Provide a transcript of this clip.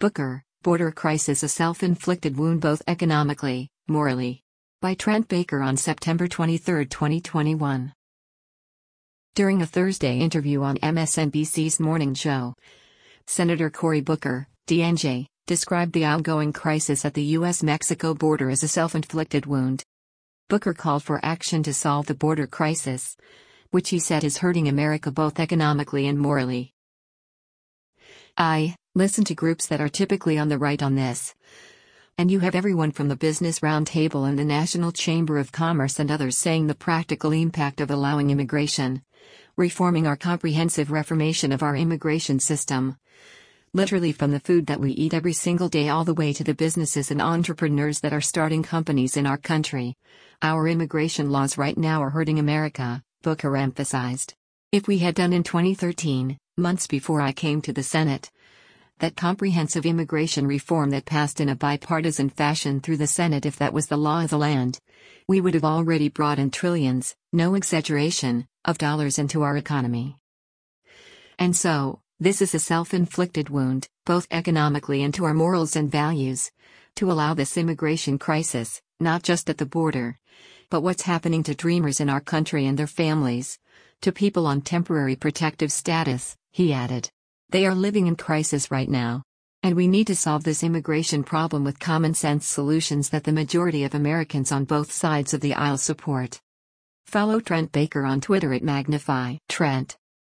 Booker, Border Crisis: A Self-Inflicted Wound Both Economically, Morally. By Trent Baker on September 23, 2021. During a Thursday interview on MSNBC's Morning Show, Senator Cory Booker, DNJ, described the ongoing crisis at the U.S.-Mexico border as a self-inflicted wound. Booker called for action to solve the border crisis, which he said is hurting America both economically and morally. I listen to groups that are typically on the right on this. And you have everyone from the Business Roundtable and the National Chamber of Commerce and others saying the practical impact of allowing immigration, reforming our comprehensive reformation of our immigration system. Literally from the food that we eat every single day all the way to the businesses and entrepreneurs that are starting companies in our country. Our immigration laws right now are hurting America, Booker emphasized. If we had done in 2013, months before I came to the Senate, that comprehensive immigration reform that passed in a bipartisan fashion through the Senate, if that was the law of the land, we would have already brought in trillions, no exaggeration, of dollars into our economy. And so, this is a self-inflicted wound, both economically and to our morals and values, to allow this immigration crisis, not just at the border, but what's happening to dreamers in our country and their families, to people on temporary protective status, he added. They are living in crisis right now. And we need to solve this immigration problem with common sense solutions that the majority of Americans on both sides of the aisle support. Follow Trent Baker on Twitter at Magnify Trent.